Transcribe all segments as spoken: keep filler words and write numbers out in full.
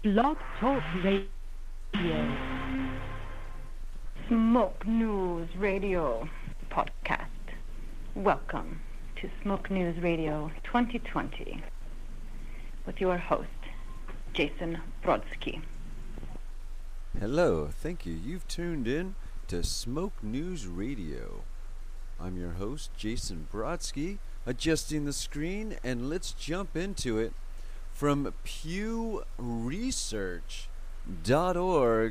Blog Talk Radio. Smoke News Radio podcast. Welcome to Smoke News Radio twenty twenty with your host, Jason Brodsky. Hello, thank you. You've tuned in to Smoke News Radio. I'm your host, Jason Brodsky, adjusting the screen, and let's jump into it. From Pew Research dot org,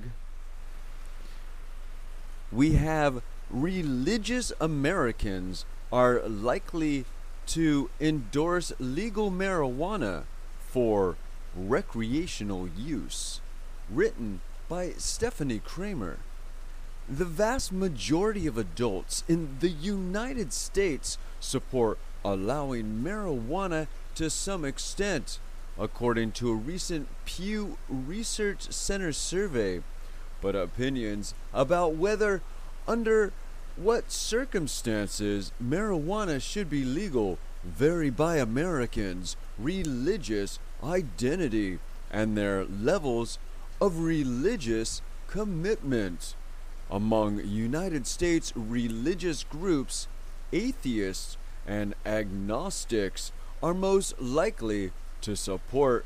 we have religious Americans are likely to endorse legal marijuana for recreational use. Written by Stephanie Kramer. The vast majority of adults in the United States support allowing marijuana to some extent, according to a recent Pew Research Center survey, but opinions about whether, under what circumstances, marijuana should be legal vary by Americans' religious identity and their levels of religious commitment. Among United States religious groups, atheists and agnostics are most likely to support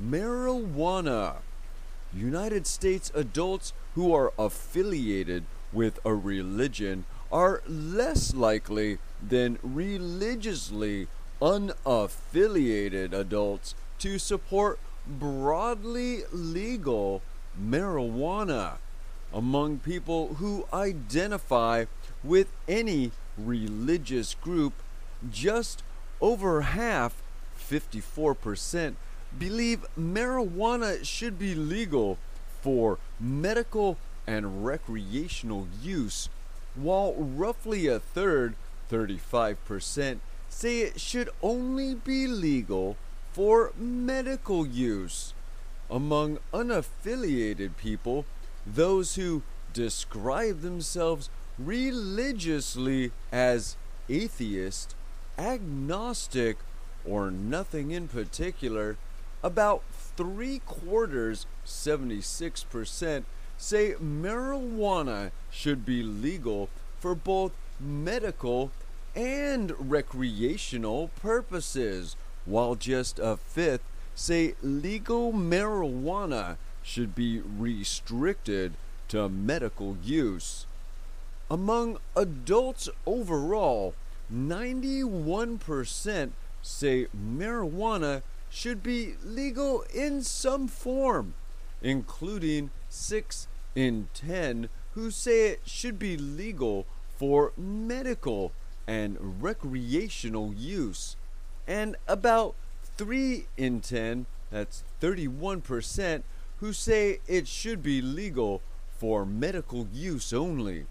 marijuana. United States adults who are affiliated with a religion are less likely than religiously unaffiliated adults to support broadly legal marijuana. Among people who identify with any religious group, just over half, fifty-four percent, believe marijuana should be legal for medical and recreational use, while roughly a third, thirty-five percent, say it should only be legal for medical use. Among unaffiliated people, those who describe themselves religiously as atheist, agnostic, or nothing in particular, about three quarters, seventy-six percent, say marijuana should be legal for both medical and recreational purposes, while just a fifth say legal marijuana should be restricted to medical use. Among adults overall, ninety-one percent say marijuana should be legal in some form, including six in ten who say it should be legal for medical and recreational use, and about three in ten, that's thirty-one percent, who say it should be legal for medical use only.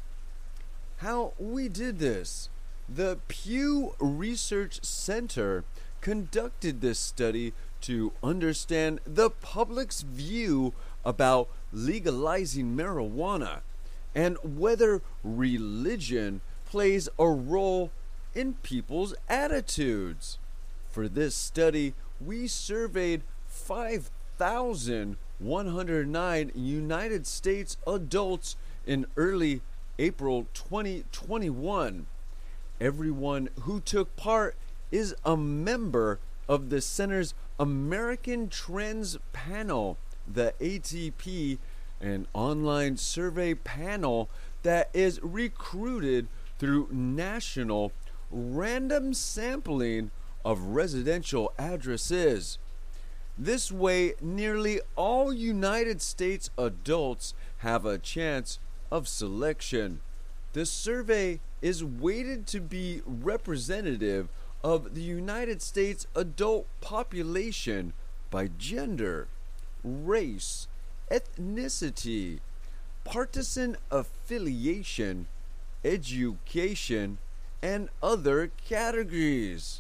How we did this? The Pew Research Center conducted this study to understand the public's view about legalizing marijuana and whether religion plays a role in people's attitudes. For this study, we surveyed five thousand one hundred nine United States adults in early April twenty twenty-one. Everyone who took part is a member of the Center's American Trends Panel, the A T P, an online survey panel that is recruited through national random sampling of residential addresses. This way, nearly all United States adults have a chance of selection. The survey is weighted to be representative of the United States adult population by gender, race, ethnicity, partisan affiliation, education, and other categories.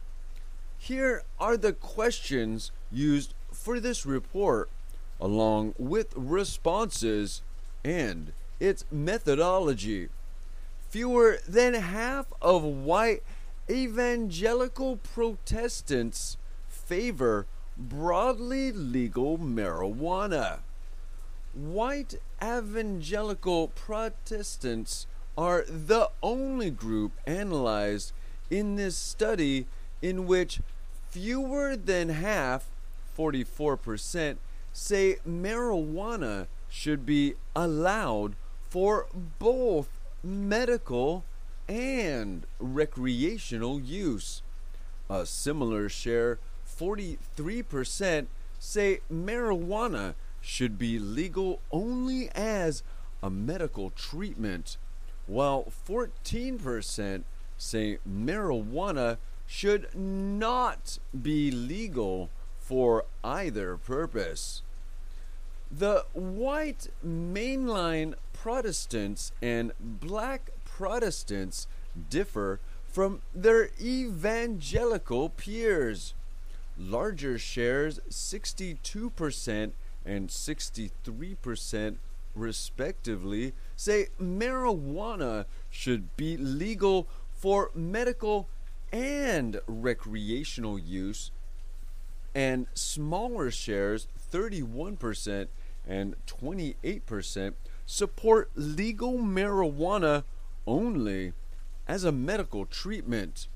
Here are the questions used for this report, along with responses and its methodology. Fewer than half of white evangelical Protestants favor broadly legal marijuana. White evangelical Protestants are the only group analyzed in this study in which fewer than half, forty-four percent, say marijuana should be allowed for both medical and recreational use. A similar share, forty-three percent, say marijuana should be legal only as a medical treatment, while fourteen percent say marijuana should not be legal for either purpose. The white mainline Protestants and black Protestants differ from their evangelical peers. Larger shares, sixty-two percent and sixty-three percent respectively, say marijuana should be legal for medical and recreational use, and smaller shares, thirty-one percent and twenty-eight percent, support legal marijuana only as a medical treatment.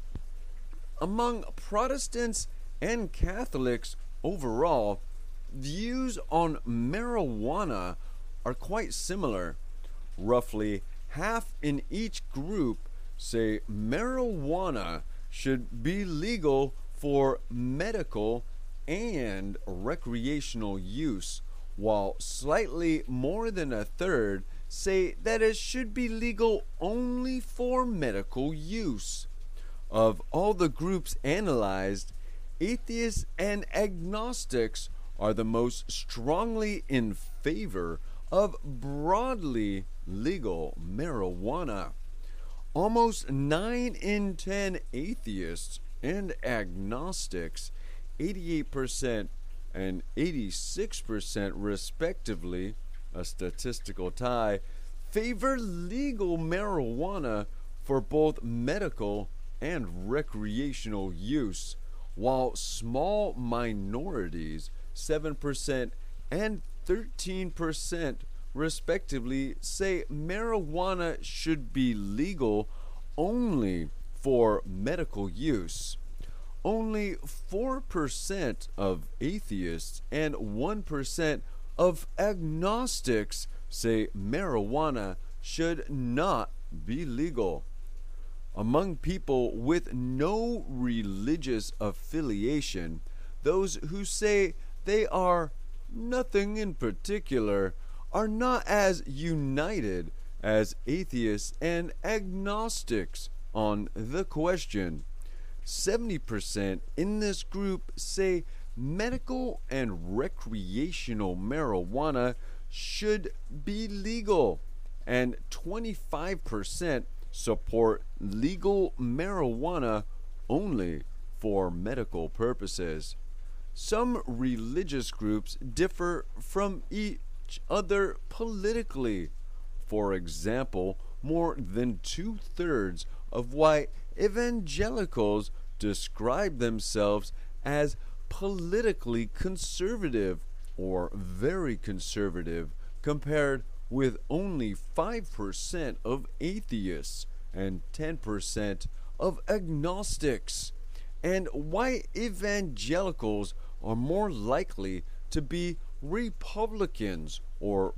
Among Protestants and Catholics overall, views on marijuana are quite similar. Roughly half in each group say marijuana should be legal for medical and recreational use, while slightly more than a third say that it should be legal only for medical use. Of all the groups analyzed, atheists and agnostics are the most strongly in favor of broadly legal marijuana. Almost nine in ten atheists and agnostics, eighty-eight percent and eighty-six percent respectively, a statistical tie, favor legal marijuana for both medical and recreational use, while small minorities, seven percent and thirteen percent respectively, say marijuana should be legal only for medical use. Only four percent of atheists and one percent of agnostics say marijuana should not be legal. Among people with no religious affiliation, those who say they are nothing in particular are not as united as atheists and agnostics on the question. seventy percent in this group say medical and recreational marijuana should be legal, and twenty-five percent support legal marijuana only for medical purposes. Some religious groups differ from each other politically. For example, more than two-thirds of white evangelicals describe themselves as politically conservative or very conservative, compared with only five percent of atheists and ten percent of agnostics. And white evangelicals are more likely to be Republicans or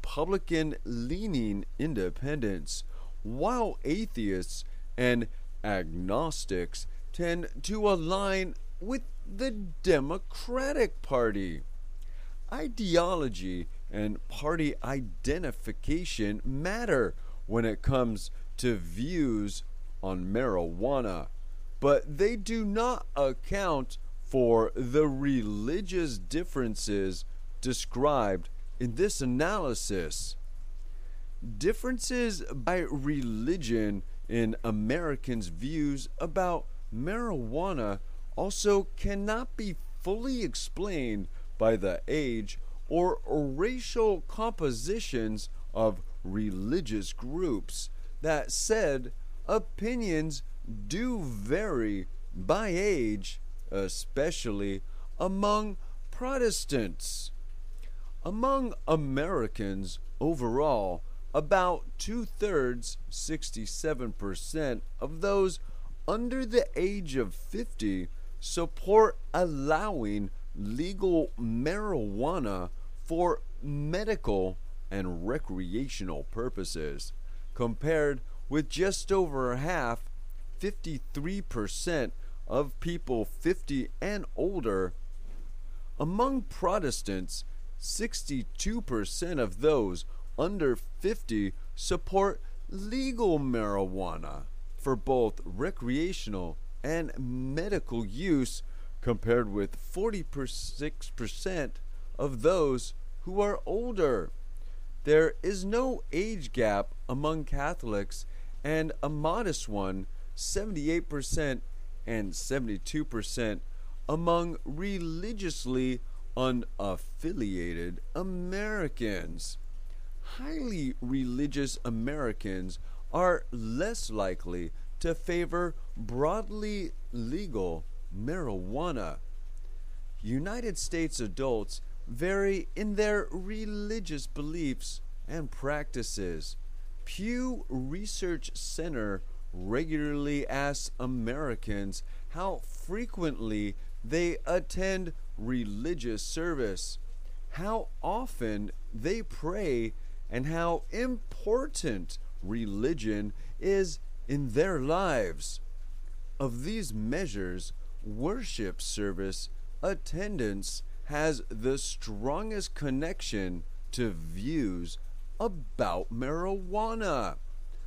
Republican-leaning independents, while atheists and agnostics tend to align with the Democratic Party. Ideology and party identification matter when it comes to views on marijuana, but they do not account for the religious differences described in this analysis. Differences by religion in Americans' views about marijuana also cannot be fully explained by the age or racial compositions of religious groups. That said, opinions do vary by age, especially among Protestants. Among Americans overall, about two-thirds, sixty-seven percent of those under the age of fifty support allowing legal marijuana for medical and recreational purposes, compared with just over half, fifty-three percent of people fifty and older. Among Protestants, sixty-two percent of those under fifty support legal marijuana for both recreational and medical use, compared with forty-six percent of those who are older. There is no age gap among Catholics, and a modest one, seventy-eight percent and seventy-two percent, among religiously unaffiliated Americans. Highly religious Americans are less likely to favor broadly legal marijuana. United States adults vary in their religious beliefs and practices. Pew Research Center regularly asks Americans how frequently they attend religious service, how often they pray, and how important religion is in their lives. Of these measures, worship service attendance has the strongest connection to views about marijuana.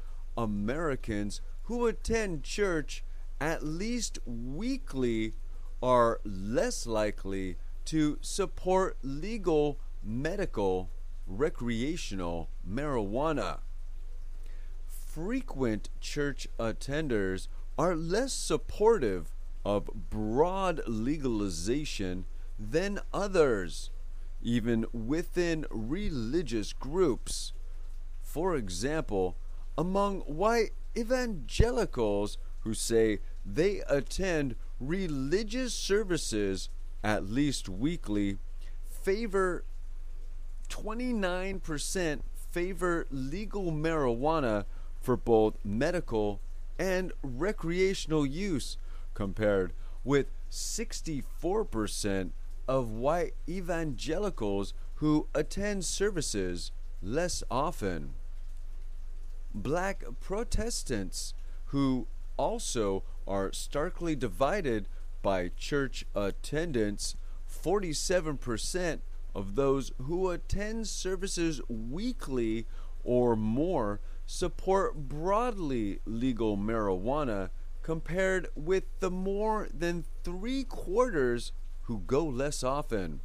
Americans who attend church at least weekly are less likely to support legal, medical, recreational marijuana. Frequent church attenders are less supportive of broad legalization than others, even within religious groups. For example, among white evangelicals who say they attend religious services at least weekly, favor twenty-nine percent favor legal marijuana for both medical and recreational use, compared with sixty-four percent of white evangelicals who attend services less often. Black Protestants, who also are starkly divided by church attendance, forty-seven percent of those who attend services weekly or more support broadly legal marijuana, compared with the more than three quarters who go less often.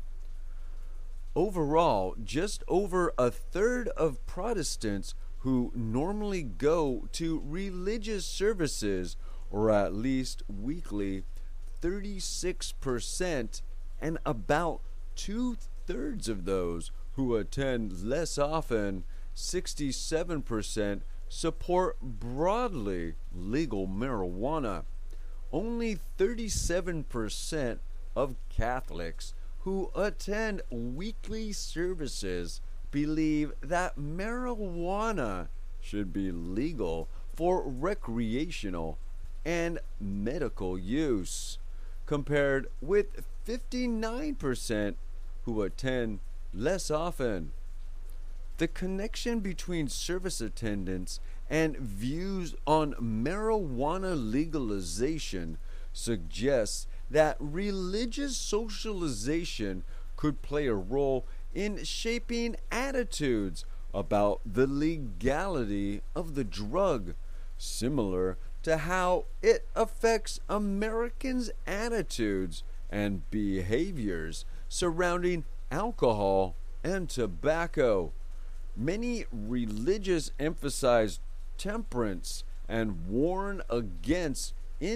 Overall, just over a third of Protestants who normally go to religious services, or at least weekly, thirty-six percent, and about two-thirds of those who attend less often, sixty-seven percent, support broadly legal marijuana. Only thirty-seven percent of Catholics who attend weekly services believe that marijuana should be legal for recreational and medical use, compared with fifty-nine percent who attend less often. The connection between service attendance and views on marijuana legalization suggests that religious socialization could play a role in shaping attitudes about the legality of the drug, similar to how it affects Americans' attitudes and behaviors surrounding alcohol and tobacco. Many religious emphasize temperance and warn against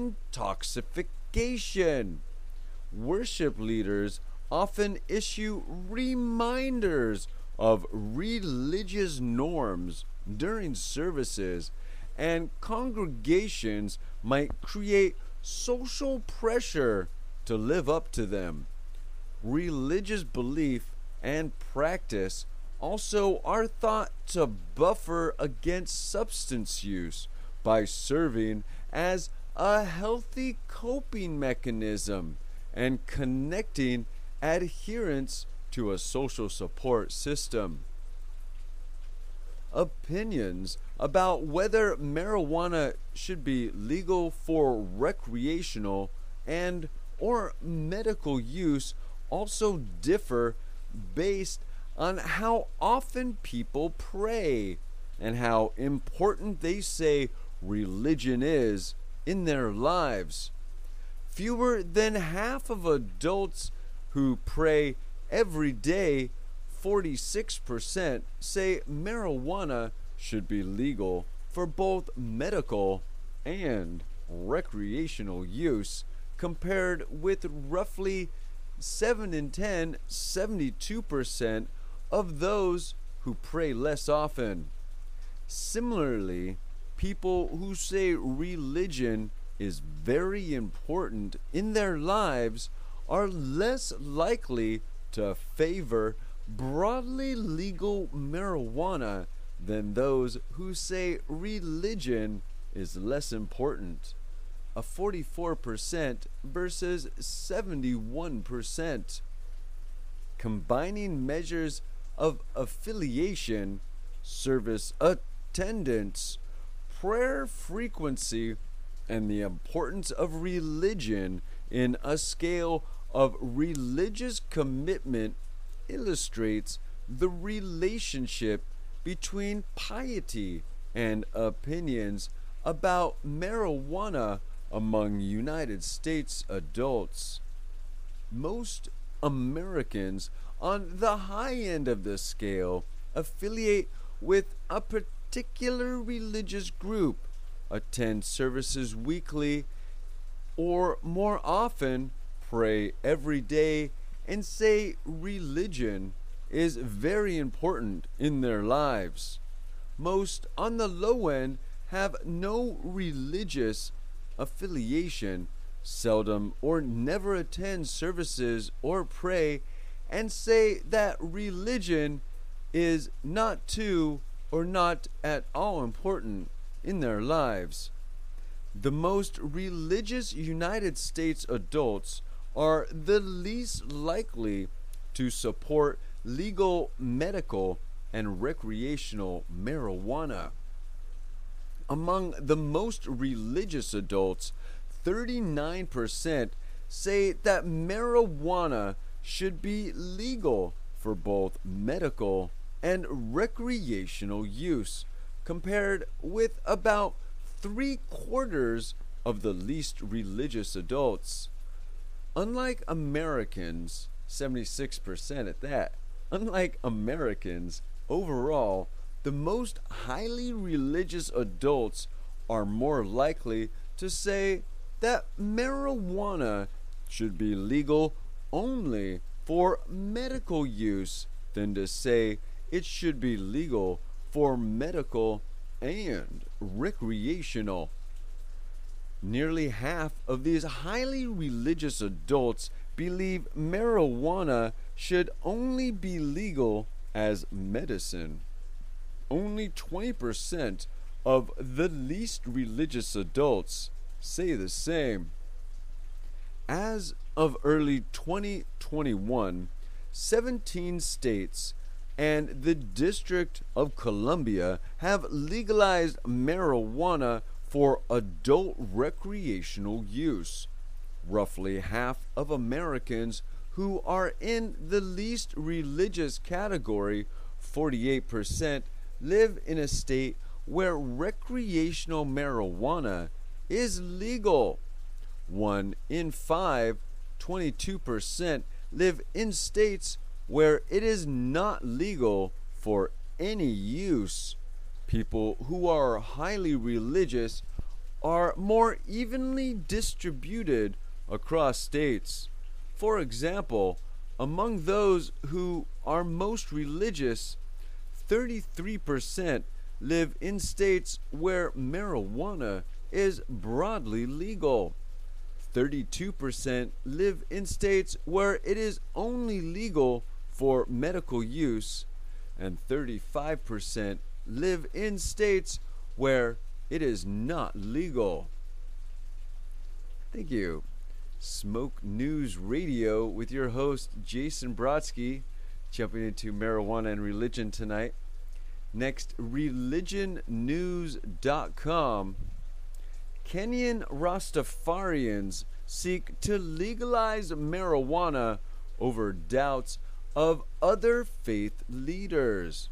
intoxication. Worship leaders often issue reminders of religious norms during services, and congregations might create social pressure to live up to them. religious belief and practice also are thought to buffer against substance use by serving as a healthy coping mechanism and connecting adherents to a social support system. Opinions about whether marijuana should be legal for recreational and or medical use also differ based on how often people pray and how important they say religion is in their lives. Fewer than half of adults who pray every day, forty-six percent, say marijuana should be legal for both medical and recreational use, compared with roughly seven in ten, seventy-two percent of those who pray less often. Similarly, people who say religion is very important in their lives are less likely to favor broadly legal marijuana than those who say religion is less important, a forty-four percent versus seventy-one percent. Combining measures of affiliation, service attendance, prayer frequency, and the importance of religion in a scale of religious commitment illustrates the relationship between piety and opinions about marijuana among United States adults. Most Americans on the high end of the scale affiliate with a particular religious group, attend services weekly, or more often pray every day, and say religion is very important in their lives. Most on the low end have no religious affiliation, seldom or never attend services or pray, and say that religion is not too or not at all important in their lives. The most religious United States adults are the least likely to support legal medical and recreational marijuana. Among the most religious adults, thirty-nine percent say that marijuana should be legal for both medical and recreational use, compared with about three quarters of the least religious adults. Unlike Americans, seventy-six percent at that, unlike Americans, overall, the most highly religious adults are more likely to say that marijuana should be legal only for medical use than to say it should be legal for medical and recreational. Nearly half of these highly religious adults believe marijuana should only be legal as medicine. Only twenty percent of the least religious adults say the same. As of early twenty twenty-one, seventeen states and the District of Columbia have legalized marijuana for adult recreational use. Roughly half of Americans who are in the least religious category, forty-eight percent, live in a state where recreational marijuana is legal. One in five, twenty-two percent, live in states where it is not legal for any use. People who are highly religious are more evenly distributed across states. For example, among those who are most religious, thirty-three percent live in states where marijuana is broadly legal. thirty-two percent live in states where it is only legal for medical use, and thirty-five percent live in states where it is not legal. Thank you. Smoke News Radio with your host, Jason Brodsky, jumping into marijuana and religion tonight. Next, religion news dot com. Kenyan Rastafarians seek to legalize marijuana over doubts of other faith leaders.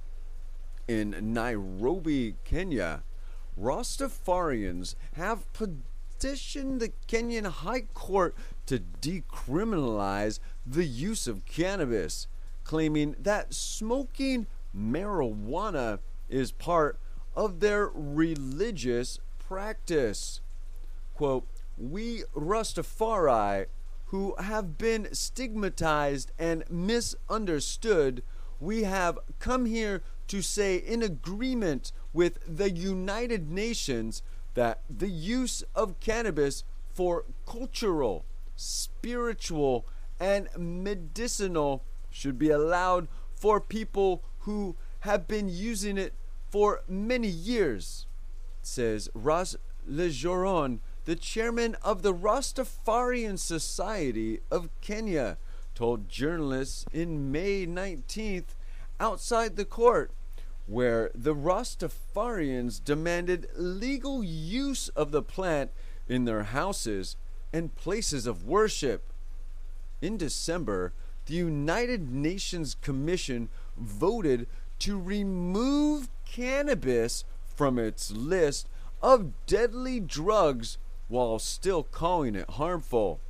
In Nairobi, Kenya, Rastafarians have petitioned the Kenyan High Court to decriminalize the use of cannabis, claiming that smoking marijuana is part of their religious practice. Quote, "We Rastafari, who have been stigmatized and misunderstood, we have come here to say in agreement with the United Nations that the use of cannabis for cultural, spiritual, and medicinal should be allowed for people who have been using it for many years," says Ras Lejoron, the chairman of the Rastafarian Society of Kenya, told journalists in May nineteenth outside the court, where the Rastafarians demanded legal use of the plant in their houses and places of worship. In December, the United Nations Commission voted to remove cannabis from its list of deadly drugs while still calling it harmful.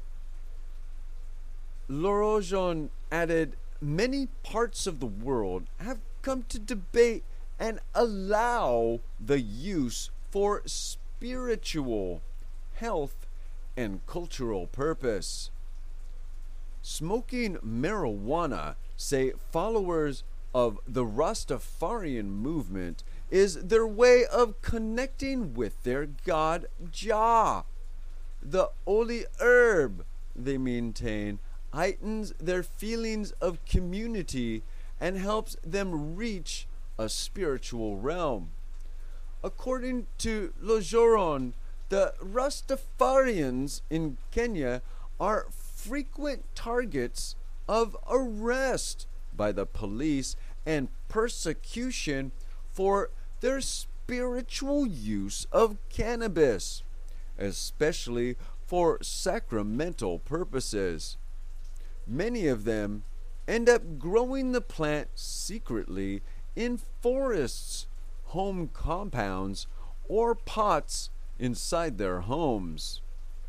Lorojon added, "Many parts of the world have come to debate and allow the use for spiritual, health, and cultural purpose." Smoking marijuana, say followers of the Rastafarian movement, is their way of connecting with their god Jah. The holy herb, they maintain, heightens their feelings of community and helps them reach a spiritual realm. According to Lojoron, the Rastafarians in Kenya are frequent targets of arrest by the police and persecution for their spiritual use of cannabis, especially for sacramental purposes. Many of them end up growing the plant secretly in forests, home compounds, or pots inside their homes.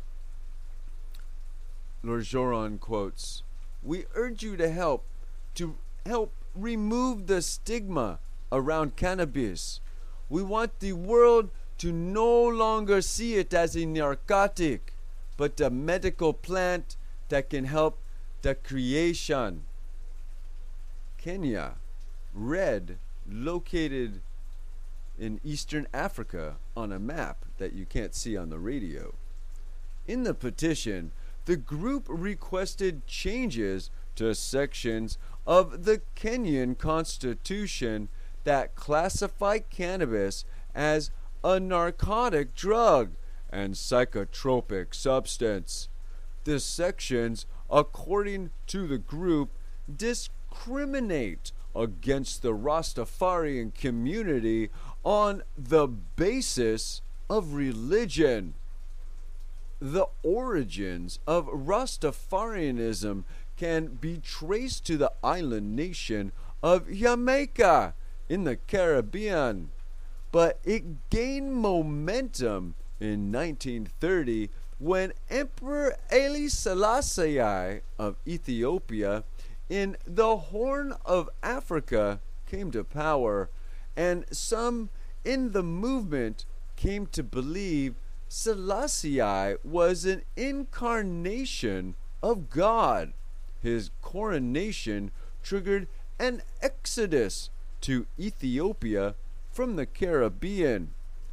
Lorjoron quotes, "We urge you to help to help remove the stigma around cannabis. We want the world to no longer see it as a narcotic, but a medical plant that can help the creation." Kenya, red, located in Eastern Africa on a map that you can't see on the radio. In the petition, the group requested changes to sections of the Kenyan constitution that classify cannabis as a narcotic drug and psychotropic substance. The sections, according to the group, discriminate against the Rastafarian community on the basis of religion. The origins of Rastafarianism can be traced to the island nation of Jamaica in the Caribbean, but it gained momentum in nineteen thirty when Emperor Haile Selassie of Ethiopia in the Horn of Africa came to power, and some in the movement came to believe Selassie was an incarnation of God. His coronation triggered an exodus to Ethiopia from the Caribbean.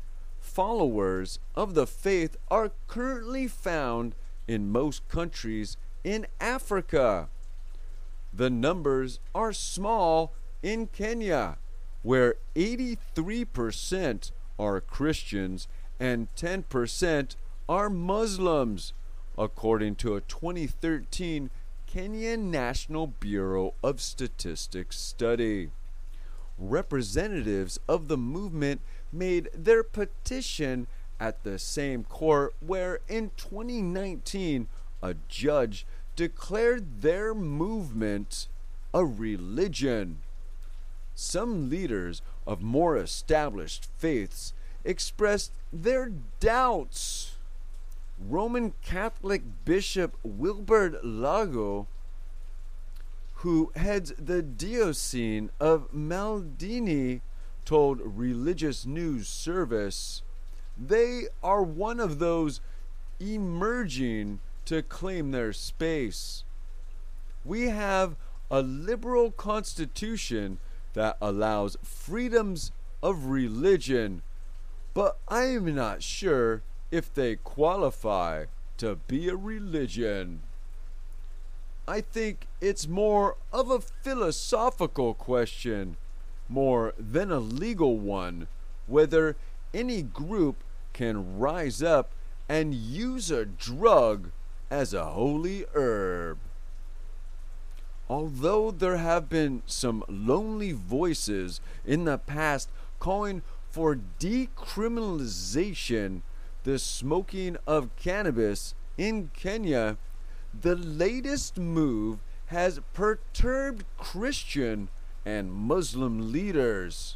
followers of the faith are currently found in most countries in Africa. The numbers are small in Kenya, where eighty-three percent are Christians and ten percent are Muslims, according to a twenty thirteen Kenyan National Bureau of Statistics study. Representatives of the movement made their petition at the same court where in twenty nineteen a judge declared their movement a religion. Some leaders of more established faiths expressed their doubts. Roman Catholic Bishop Wilbert Lago, who heads the diocese of Maldini, told Religious News Service they are one of those emerging to claim their space. We have a liberal constitution that allows freedoms of religion, but I am not sure if they qualify to be a religion. I think it's more of a philosophical question, more than a legal one, whether any group can rise up and use a drug as a holy herb. Although there have been some lonely voices in the past calling for decriminalization the smoking of cannabis in Kenya, the latest move has perturbed Christian and Muslim leaders.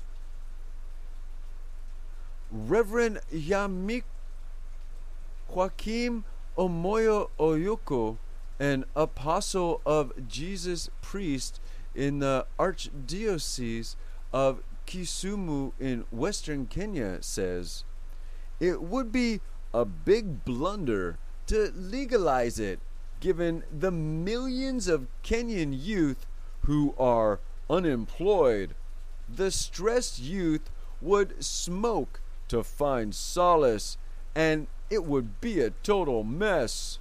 Reverend Yamik Joaquim Omoyo Oyoko, an apostle of Jesus priest in the Archdiocese of Kisumu in western Kenya, says, it would be a big blunder to legalize it, given the millions of Kenyan youth who are unemployed. The stressed youth would smoke to find solace, and it would be a total mess.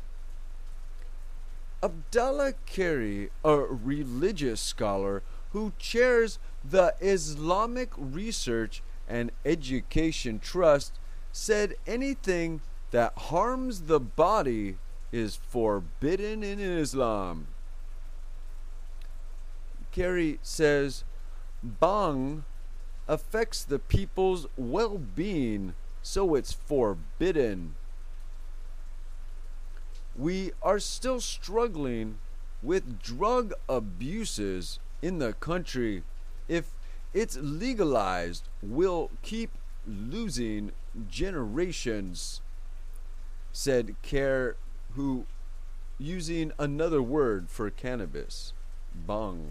Abdallah Kari, a religious scholar who chairs the Islamic Research and Education Trust, said anything that harms the body is forbidden in Islam. Kari says bhang affects the people's well-being, so it's forbidden. We are still struggling with drug abuses in the country. If it's legalized, we'll keep losing generations, said Kerr, who using another word for cannabis, bhang.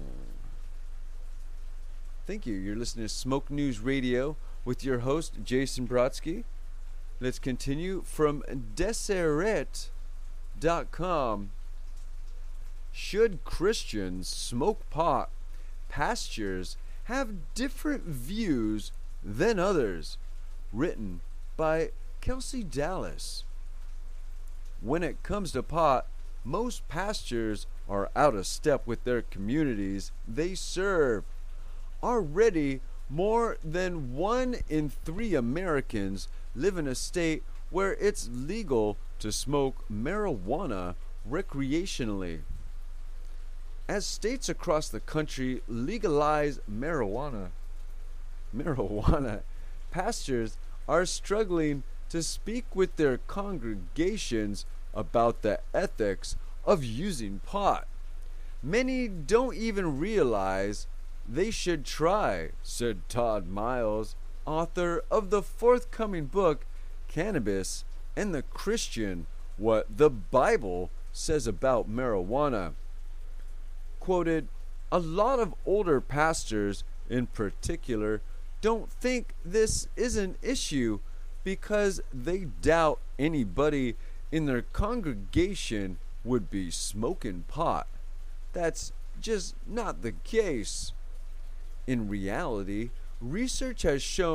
Thank you. You're listening to Smoke News Radio with your host, Jason Brodsky. Let's continue from Deseret dot com. Should Christians smoke pot? Pastors have different views than others. Written by Kelsey Dallas. When it comes to pot, most pastors are out of step with their communities they serve. Already, more than one in three Americans live in a state where it's legal to smoke marijuana recreationally. As states across the country legalize marijuana, marijuana, pastors are struggling to speak with their congregations about the ethics of using pot. Many don't even realize they should try, said Todd Miles, author of the forthcoming book, Cannabis and the Christian, What the Bible Says About Marijuana. Quoted, a lot of older pastors, in particular, don't think this is an issue because they doubt anybody in their congregation would be smoking pot. That's just not the case. In reality, research has shown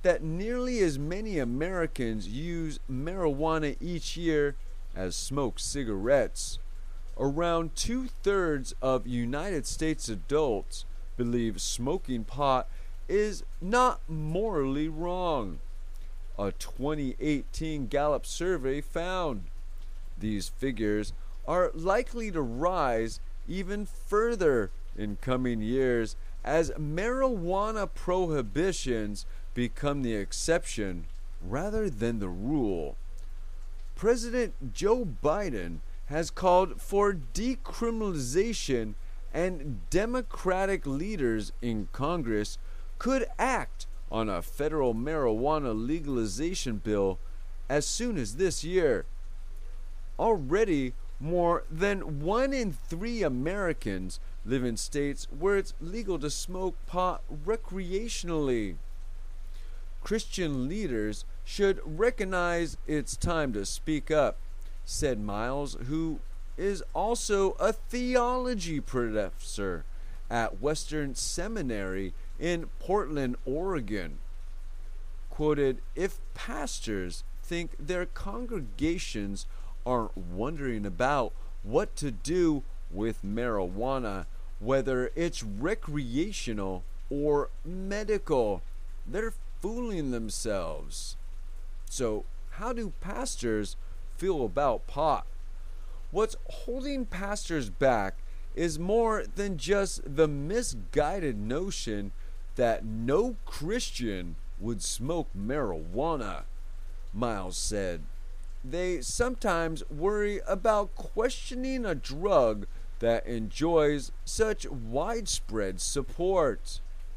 that nearly as many Americans use marijuana each year as smoke cigarettes. Around two-thirds of United States adults believe smoking pot is not morally wrong. A twenty eighteen Gallup survey found these figures are likely to rise even further in coming years as marijuana prohibitions become the exception rather than the rule. President Joe Biden has called for decriminalization, and Democratic leaders in Congress could act on a federal marijuana legalization bill as soon as this year. Already, more than one in three Americans live in states where it's legal to smoke pot recreationally. Christian leaders should recognize it's time to speak up, said Miles, who is also a theology professor at Western Seminary in Portland, Oregon. Quoted, "If pastors think their congregations aren't wondering about what to do with marijuana, whether it's recreational or medical, they're fooling themselves." So, how do pastors feel about pot? What's holding pastors back is more than just the misguided notion that no Christian would smoke marijuana, Miles said. They sometimes worry about questioning a drug that enjoys such widespread support.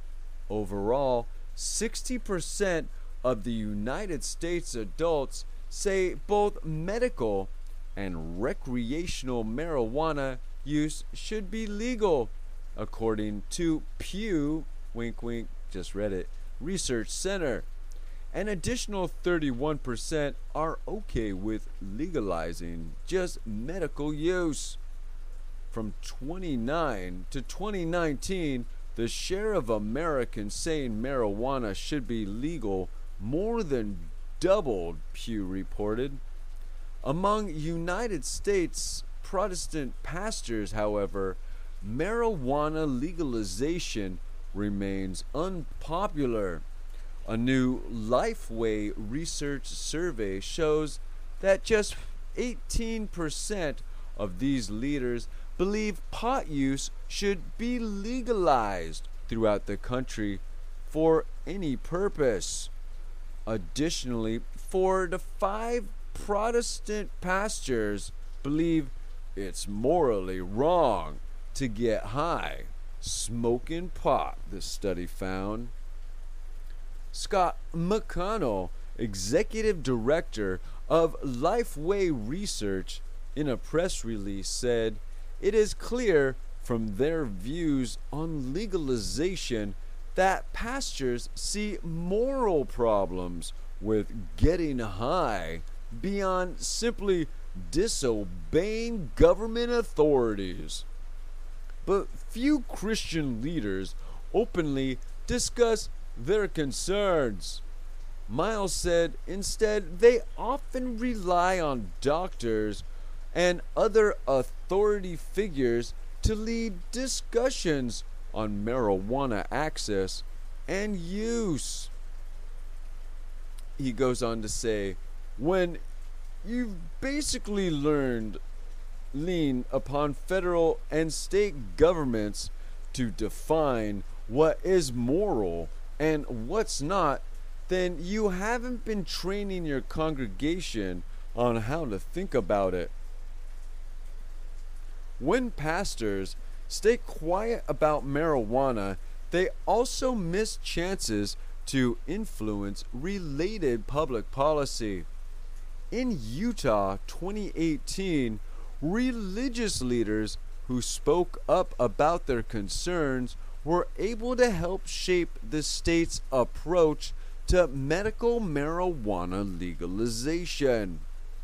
Overall, sixty percent of the United States adults say both medical and recreational marijuana use should be legal, according to Pew, wink wink, just read it, Research Center. An additional thirty-one percent are okay with legalizing just medical use. From twenty-nine to twenty nineteen, the share of Americans saying marijuana should be legal more than doubled, Pew reported. Among United States Protestant pastors, however, marijuana legalization remains unpopular. A new Lifeway research survey shows that just eighteen percent of these leaders believe pot use should be legalized throughout the country for any purpose. Additionally, four to five Protestant pastors believe it's morally wrong to get high smoking pot, the study found. Scott McConnell, executive director of Lifeway Research, in a press release said, "It is clear from their views on legalization that pastors see moral problems with getting high beyond simply disobeying government authorities." But few Christian leaders openly discuss their concerns. Miles said instead they often rely on doctors and other authority figures to lead discussions on marijuana access and use. He goes on to say, when you've basically learned lean upon federal and state governments to define what is moral and what's not, then you haven't been training your congregation on how to think about it. When pastors stay quiet about marijuana, they also miss chances to influence related public policy. In Utah twenty eighteen, religious leaders who spoke up about their concerns were able to help shape the state's approach to medical marijuana legalization.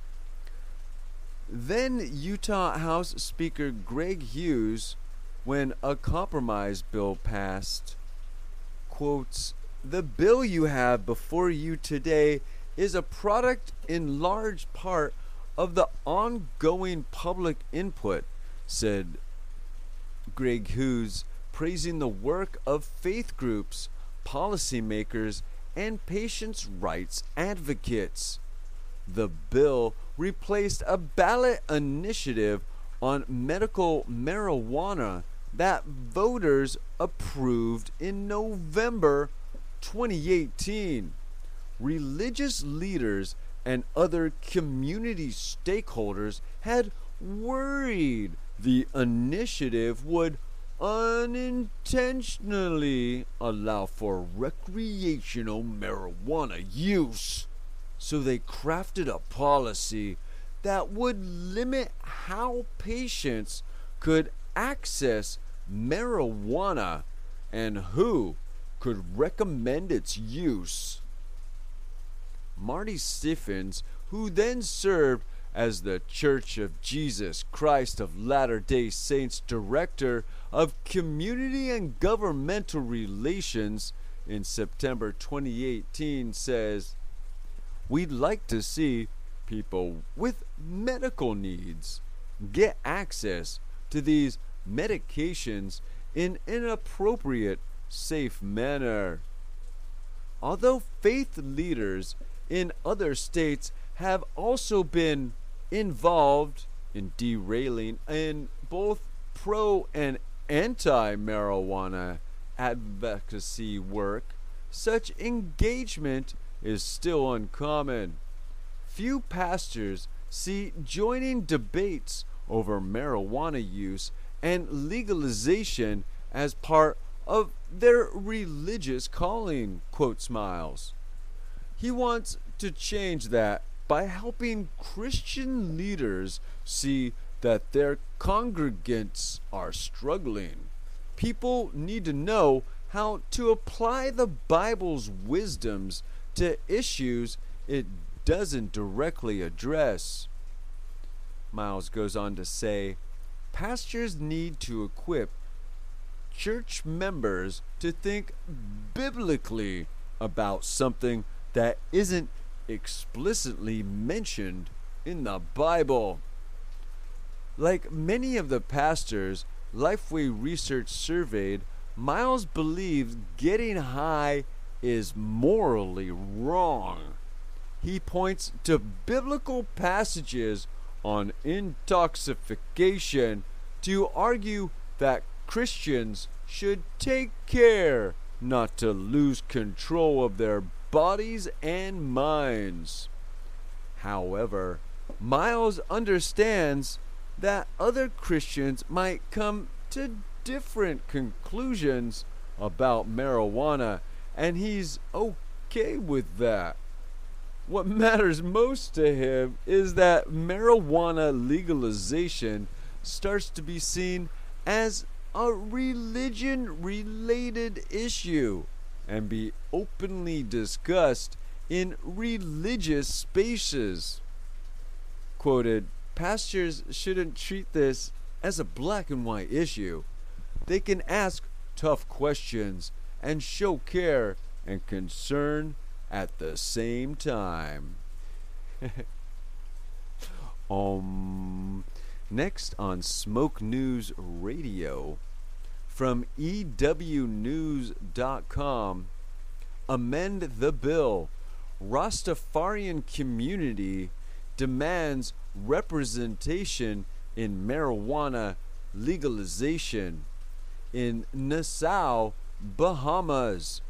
Then Utah House Speaker Greg Hughes, when a compromise bill passed, quotes, the bill you have before you today is a product in large part of the ongoing public input, said Greg Hughes, praising the work of faith groups, policymakers, and patients' rights advocates. The bill replaced a ballot initiative on medical marijuana that voters approved in November twenty eighteen. Religious leaders and other community stakeholders had worried the initiative would unintentionally allow for recreational marijuana use. So they crafted a policy that would limit how patients could access marijuana and who could recommend its use. Marty Stephens, who then served as the Church of Jesus Christ of Latter-day Saints Director of Community and Governmental Relations in September twenty eighteen, says, "We'd like to see people with medical needs get access to these medications in an appropriate, safe manner." Although faith leaders in other states have also been involved in derailing in both pro and anti-marijuana advocacy work, such engagement is still uncommon. Few pastors see joining debates over marijuana use and legalization as part of their religious calling, quotes Miles. He wants to change that by helping Christian leaders see that their congregants are struggling. People need to know how to apply the Bible's wisdoms to issues it doesn't directly address. Miles goes on to say, pastors need to equip church members to think biblically about something that isn't explicitly mentioned in the Bible. Like many of the pastors Lifeway Research surveyed, Miles believes getting high is morally wrong. He points to biblical passages on intoxication to argue that Christians should take care not to lose control of their bodies and minds. However, Miles understands that other Christians might come to different conclusions about marijuana, and he's okay with that. What matters most to him is that marijuana legalization starts to be seen as a religion-related issue and be openly discussed in religious spaces. Quoted, pastors shouldn't treat this as a black and white issue. They can ask tough questions and show care and concern at the same time. um, next on Smoke News Radio, from E W news dot com, amend the bill. Rastafarian community demands representation in marijuana legalization in Nassau, Bahamas.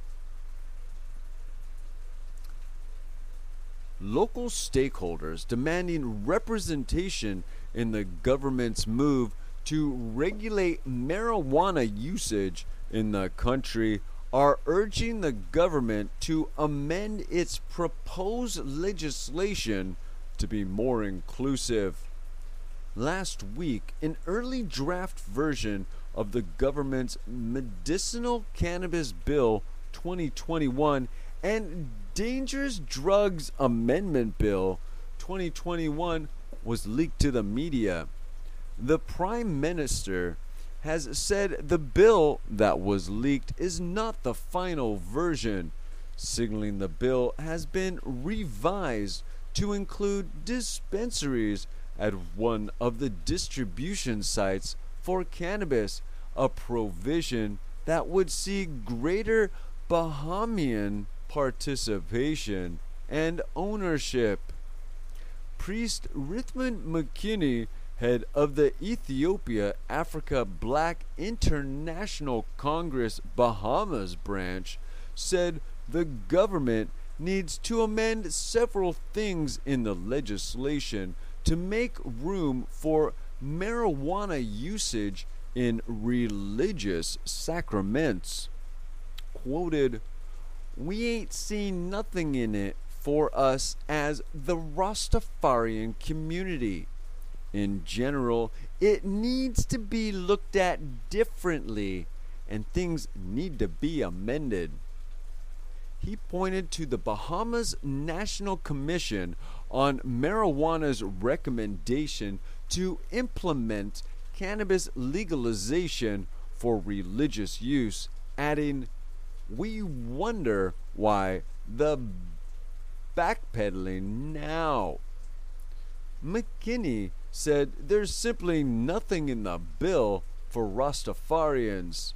Local stakeholders demanding representation in the government's move to regulate marijuana usage in the country are urging the government to amend its proposed legislation to be more inclusive. Last week, an early draft version of the government's Medicinal Cannabis Bill twenty twenty-one and Dangerous Drugs Amendment Bill twenty twenty-one was leaked to the media. The Prime Minister has said the bill that was leaked is not the final version signaling the bill has been revised to include dispensaries at one of the distribution sites for cannabis, a provision that would see greater Bahamian participation and ownership. Priest Rithman McKinney, head of the Ethiopia Africa Black International Congress Bahamas branch, said the government needs to amend several things in the legislation to make room for marijuana usage in religious sacraments. Quoted, "We ain't seen nothing in it for us as the Rastafarian community. In general, it needs to be looked at differently, and things need to be amended." He pointed to the Bahamas National Commission on Marijuana's recommendation to implement cannabis legalization for religious use, adding, "We wonder why the backpedaling now." McKinney said there's simply nothing in the bill for Rastafarians.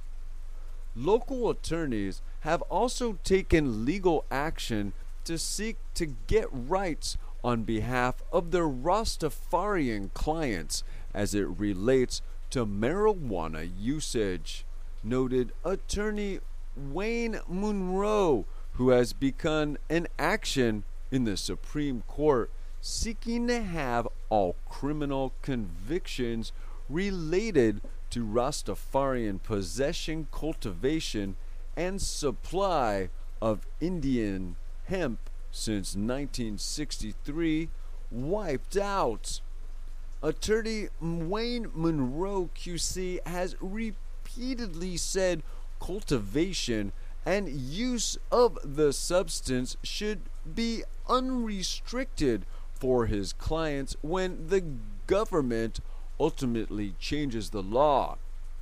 Local attorneys have also taken legal action to seek to get rights on behalf of their Rastafarian clients as it relates to marijuana usage, noted attorney Wayne Munro, who has begun an action in the Supreme Court seeking to have all criminal convictions related to Rastafarian possession, cultivation, and supply of Indian hemp since nineteen sixty-three wiped out. Attorney Wayne Munro Q C has repeatedly said cultivation and use of the substance should be unrestricted for his clients when the government ultimately changes the law.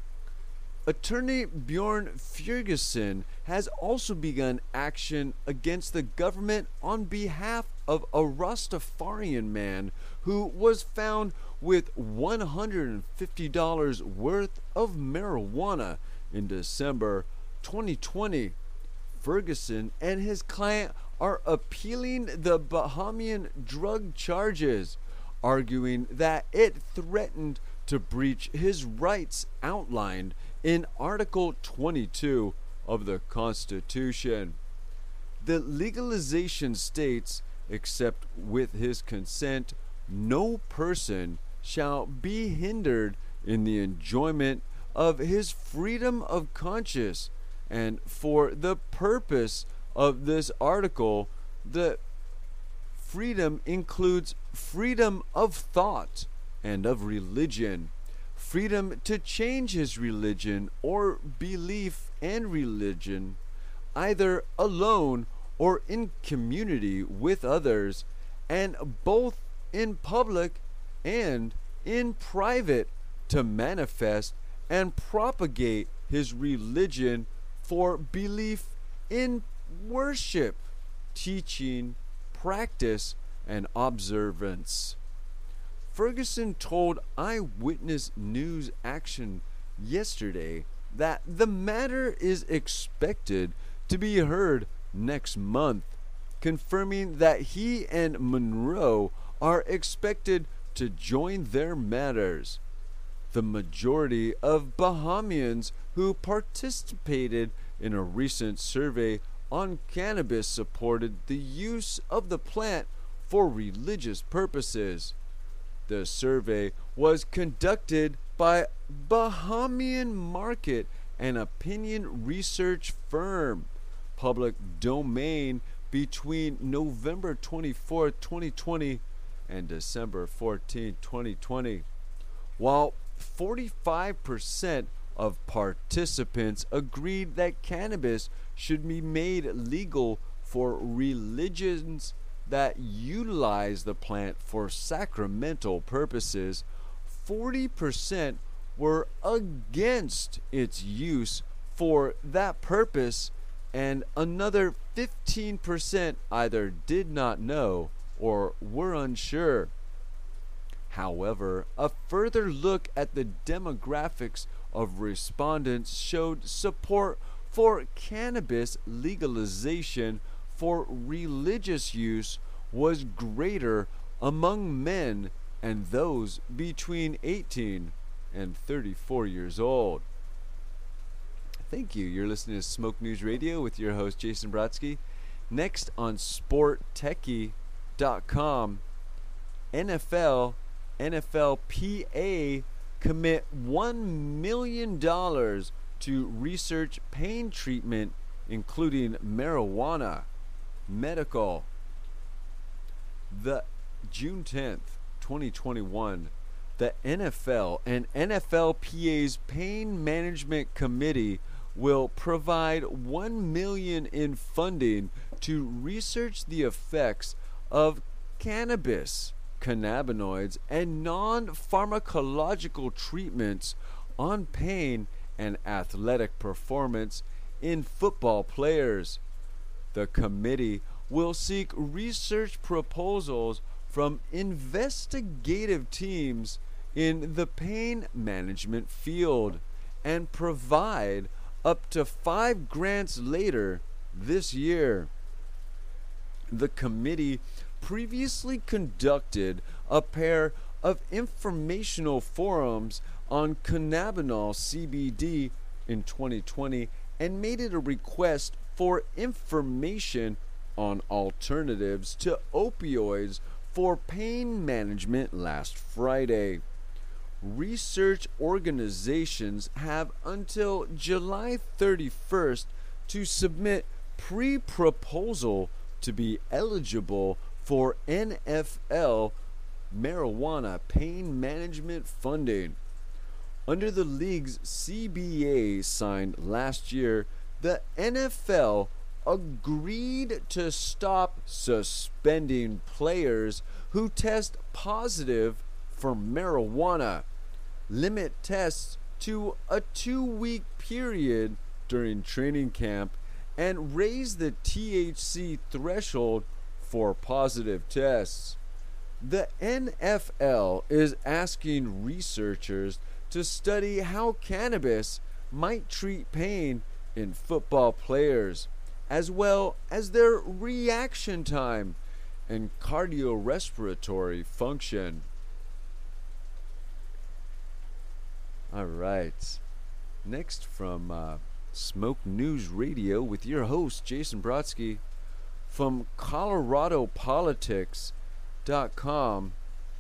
Attorney Bjorn Ferguson has also begun action against the government on behalf of a Rastafarian man who was found with one hundred fifty dollars worth of marijuana in December twenty twenty. Ferguson and his client are appealing the Bahamian drug charges, arguing that it threatened to breach his rights outlined in Article twenty-two of the Constitution. The legalization states, except with his consent, no person shall be hindered in the enjoyment of his freedom of conscience, and for the purpose of this article, the freedom includes freedom of thought and of religion, freedom to change his religion or belief and religion, either alone or in community with others, and both in public and in private, to manifest and propagate his religion for belief in worship, teaching, practice, and observance. Ferguson told Eyewitness News Action yesterday that the matter is expected to be heard next month, confirming that he and Munro are expected to join their matters. The majority of Bahamians who participated in a recent survey on cannabis supported the use of the plant for religious purposes. The survey was conducted by Bahamian Market, an opinion research firm, public domain, between November twenty-fourth, twenty twenty and December fourteenth, twenty twenty. While forty-five percent of participants agreed that cannabis should be made legal for religions that utilize the plant for sacramental purposes, forty percent were against its use for that purpose, and another fifteen percent either did not know or were unsure. However, a further look at the demographics of respondents showed support for cannabis legalization for religious use was greater among men and those between eighteen and thirty-four years old. Thank you. You're listening to Smoke News Radio with your host, Jason Brodsky. Next on sport techie dot com, N F L, N F L P A commit one million dollars to research pain treatment, including marijuana. Medical. The June tenth, twenty twenty-one, the N F L and N F L P A's Pain Management Committee will provide one million dollars in funding to research the effects of cannabis, cannabinoids, and non-pharmacological treatments on pain and athletic performance in football players. The committee will seek research proposals from investigative teams in the pain management field and provide up to five grants later this year. The committee previously conducted a pair of informational forums on cannabinol C B D in twenty twenty and made it a request for information on alternatives to opioids for pain management last Friday. Research organizations have until July thirty-first to submit pre-proposal to be eligible for N F L marijuana pain management funding. Under the league's C B A signed last year, the N F L agreed to stop suspending players who test positive for marijuana, limit tests to a two-week period during training camp, and raise the T H C threshold for positive tests. The N F L is asking researchers to study how cannabis might treat pain in football players, as well as their reaction time and cardiorespiratory function. All right. Next from uh, Smoke News Radio with your host, Jason Brodsky, from Colorado Politics dot com.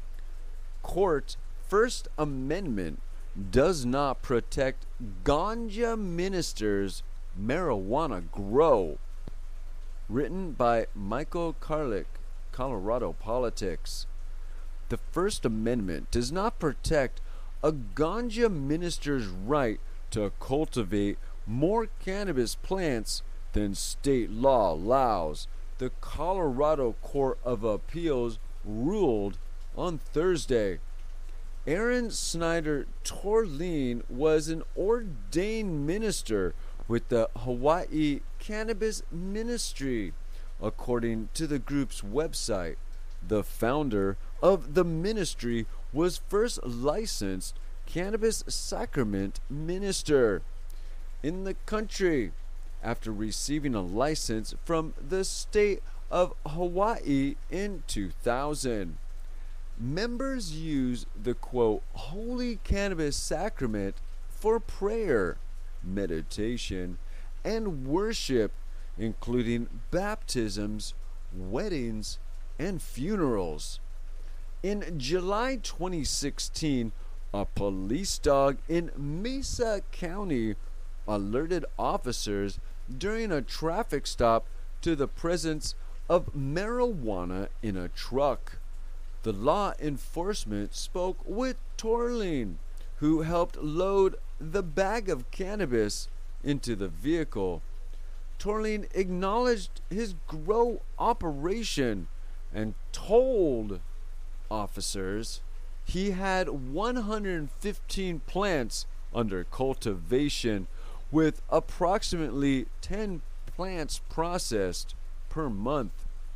Court First Amendment does not protect ganja ministers' marijuana grow. Written by Michael Karlik, Colorado Politics. The First Amendment does not protect a ganja minister's right to cultivate more cannabis plants than state law allows, the Colorado Court of Appeals ruled on Thursday. Aaron Snyder Torleen was an ordained minister with the Hawaii Cannabis Ministry, according to the group's website. The founder of the ministry was first licensed cannabis sacrament minister in the country after receiving a license from the state of Hawaii in two thousand. Members use the quote holy cannabis sacrament for prayer, meditation, and worship, including baptisms, weddings, and funerals. In July twenty sixteen, a police dog in Mesa County alerted officers during a traffic stop to the presence of marijuana in a truck. The law enforcement spoke with Torleen, who helped load the bag of cannabis into the vehicle. Torleen acknowledged his grow operation and told officers he had one hundred fifteen plants under cultivation with approximately ten plants processed per month.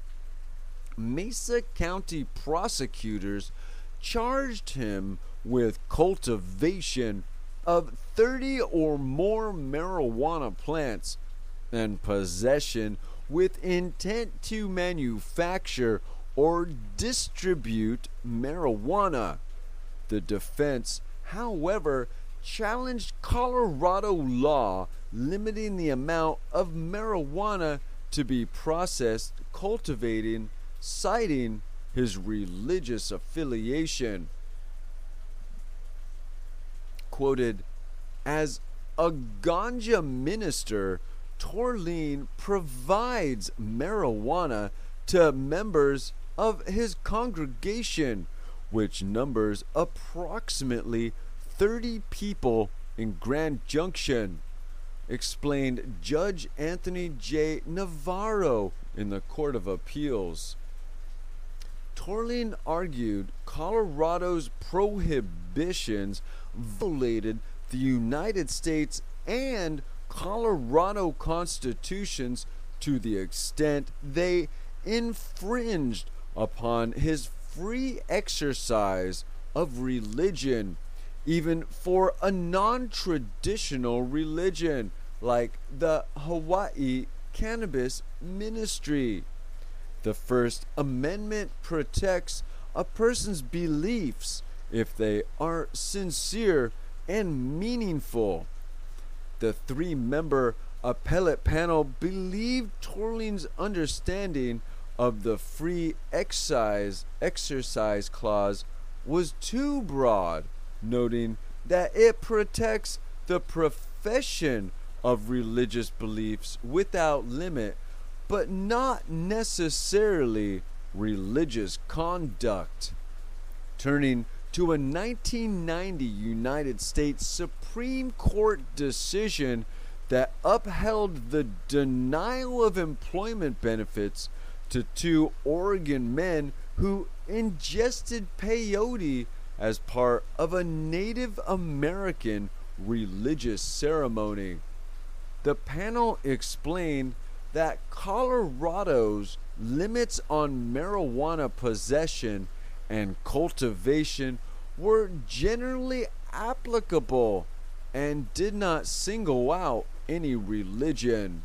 Mesa County prosecutors charged him with cultivation of thirty or more marijuana plants and possession with intent to manufacture or distribute marijuana. The defense, however, challenged Colorado law limiting the amount of marijuana to be processed, cultivating, citing his religious affiliation. Quoted, as a ganja minister, Torlin provides marijuana to members of his congregation, which numbers approximately thirty people in Grand Junction, explained Judge Anthony J. Navarro in the Court of Appeals. Torlin argued Colorado's prohibitions violated the United States and Colorado constitutions to the extent they infringed upon his free exercise of religion, even for a non-traditional religion like the Hawaii Cannabis Ministry. The First Amendment protects a person's beliefs if they are sincere and meaningful. The three-member appellate panel believed Torlin's understanding of the free exercise exercise clause was too broad, noting that it protects the profession of religious beliefs without limit, but not necessarily religious conduct. Turning to a nineteen ninety United States Supreme Court decision that upheld the denial of employment benefits to two Oregon men who ingested peyote as part of a Native American religious ceremony. The panel explained that Colorado's limits on marijuana possession and cultivation were generally applicable and did not single out any religion.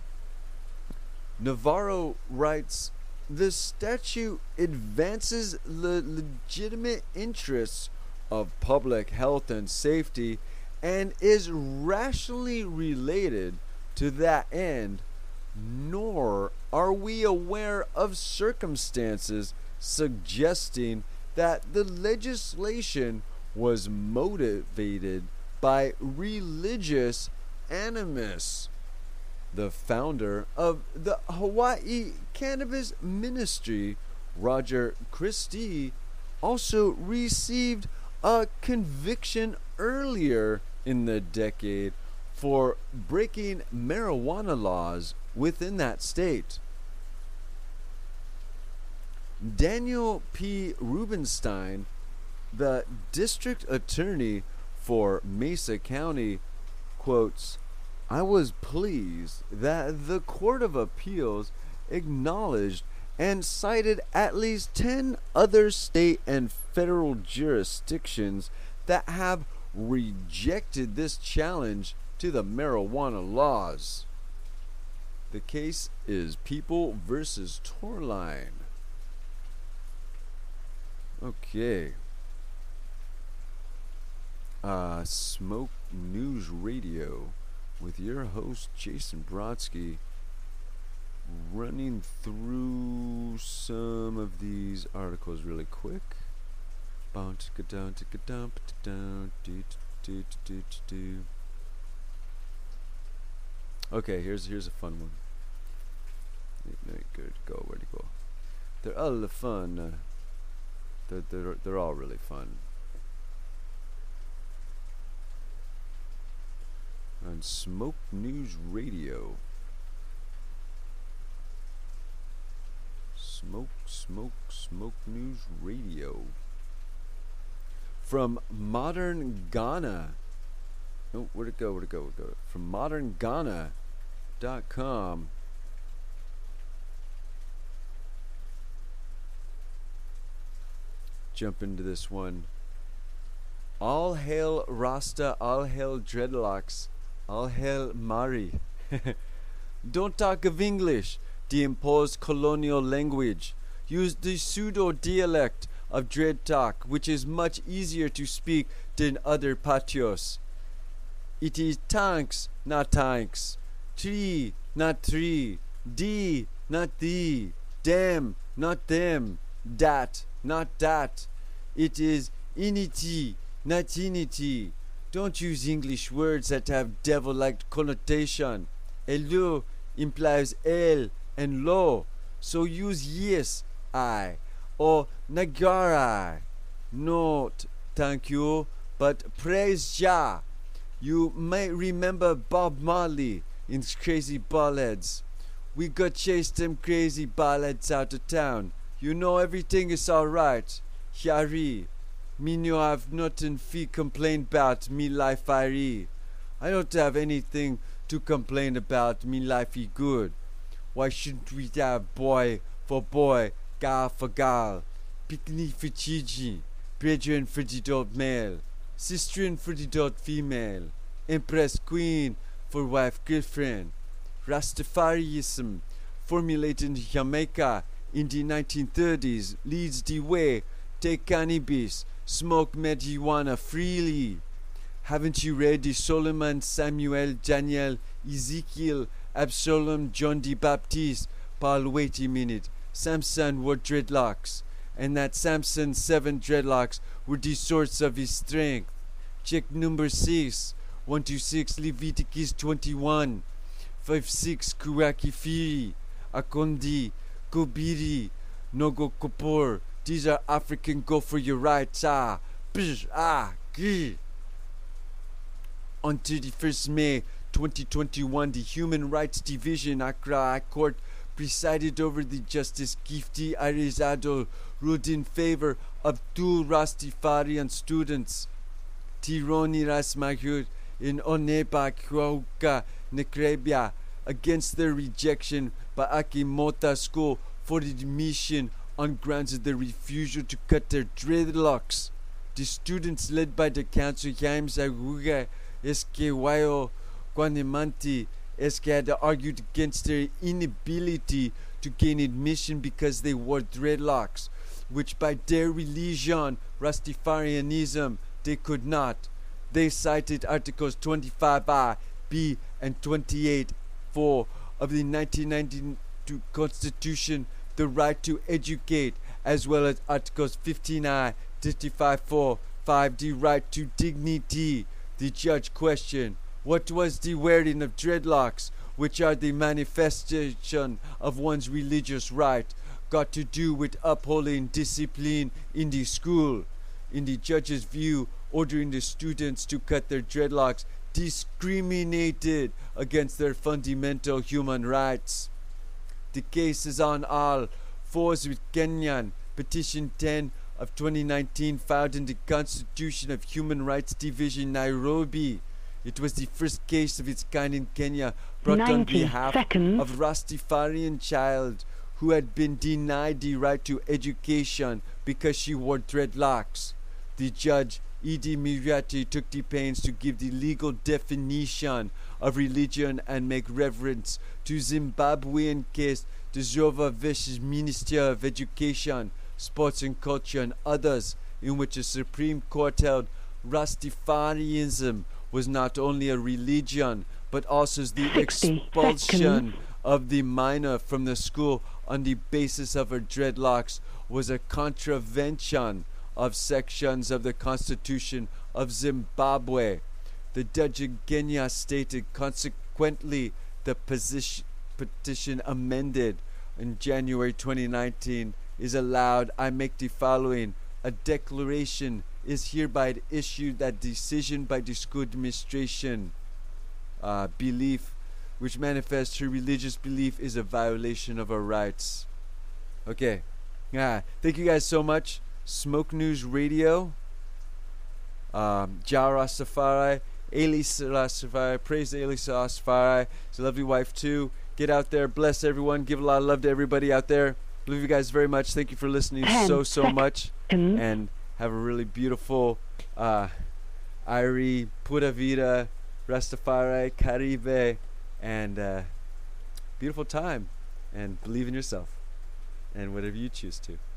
Navarro writes, the statute advances the legitimate interests of public health and safety and is rationally related to that end, nor are we aware of circumstances suggesting that the legislation was motivated by religious animus. The founder of the Hawaii Cannabis Ministry, Roger Christie, also received a conviction earlier in the decade for breaking marijuana laws within that state. Daniel P. Rubenstein, the district attorney for Mesa County, quotes, I was pleased that the Court of Appeals acknowledged and cited at least ten other state and federal jurisdictions that have rejected this challenge to the marijuana laws. The case is People versus Torlin. Okay. Uh, Smoke News Radio with your host Jason Brodsky, running through some of these articles really quick. Okay, here's here's a fun one. Good, go where'd you go? They're all fun. Uh, they're they're they're all really fun. On Smoke News Radio. Smoke, smoke, Smoke News Radio. From Modern Ghana. Oh, where'd it go? Where'd it go? Where'd it go? From modern ghana dot com. jump into this one. All hail Rasta, all hail dreadlocks, all hail Mari. Don't talk of English, the imposed colonial language. Use the pseudo-dialect of dread talk, which is much easier to speak than other patios. It is tanks, not tanks. Tree, not tree. D, not thee. Them, not them. Dat, not that. It is inity, not inity. Don't use English words that have devil-like connotation. Hello implies el and lo, so use yes, I, or nagara. Not thank you, but praise Jah. You may remember Bob Marley in Crazy Ballads. We got chased them crazy ballads out of town. You know everything is alright. Yari. Me no have nothing fi complain about, me life I I don't have anything to complain about, me life is good. Why shouldn't we have boy for boy, gal for gal, picnic for Gigi, brethren for the dot male, sister for the dot female, empress queen for wife girlfriend. Rastafarianism, formulated in Jamaica in the nineteen thirties, leads the way. Take cannabis, smoke marijuana freely. Haven't you read the Solomon, Samuel, Daniel, Ezekiel, Absalom, John the Baptist? Paul, wait a minute. Samson wore dreadlocks, and that Samson's seven dreadlocks were the source of his strength. Check number six, one to six, Leviticus twenty-one, five six, Kuraki Firi, Akondi, Kobiri, Nogo Kopor. These are African go for your rights. Ah, Bish, ah, Gee. On thirty-first May twenty twenty-one, the Human Rights Division, Accra High Court, presided over the Justice Gifty Arizado, ruled in favor of two Rastafarian students, Tironi Rasmaghur in Oneba Kwauka Nekrebia, against their rejection by Akimota School for admission on grounds of their refusal to cut their dreadlocks. The students, led by the council James Aguga Eskewayo Kwanemanti Eske, had argued against their inability to gain admission because they wore dreadlocks, which by their religion, Rastafarianism, they could not. They cited Articles twenty-five I, B, and twenty-eight four of the nineteen ninety-two Constitution, the right to educate, as well as Articles fifteen I, fifty-five four, five, the right to dignity. The judge questioned, what was the wearing of dreadlocks, which are the manifestation of one's religious right, got to do with upholding discipline in the school? In the judge's view, ordering the students to cut their dreadlocks discriminated against their fundamental human rights. The case is on all fours with Kenyan Petition ten of twenty nineteen, filed in the Constitution of Human Rights Division, Nairobi. It was the first case of its kind in Kenya, brought on behalf seconds. of a Rastafarian child who had been denied the right to education because she wore dreadlocks. The judge, Idi Miriati, took the pains to give the legal definition of religion and make reference to Zimbabwean case Dzova versus Minister of Education, Sports and Culture and others, in which the Supreme Court held Rastafarianism was not only a religion but also the expulsion seconds. of the minor from the school on the basis of her dreadlocks was a contravention of sections of the Constitution of Zimbabwe. The judge in Kenya stated, consequently, the position, petition amended in January twenty nineteen is allowed. I make the following. A declaration is hereby issued that decision by the school administration uh, belief which manifests her religious belief is a violation of her rights. Okay. Yeah. Thank you guys so much. Smoke News Radio. Um, Jah Rastafari. Elisa Rastafari. Praise Elisa Rastafari. She's a lovely wife too. Get out there. Bless everyone. Give a lot of love to everybody out there. Love you guys very much. Thank you for listening so, so much. And have a really beautiful uh, Irie, Pura Vida, Rastafari, Caribe, and uh, beautiful time. And believe in yourself and whatever you choose to.